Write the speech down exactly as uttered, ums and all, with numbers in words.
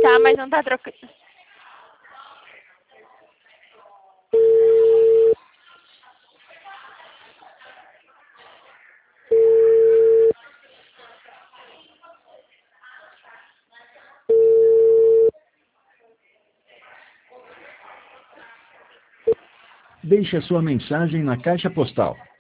Tá, mas não tá trocando. Deixe a sua mensagem na caixa postal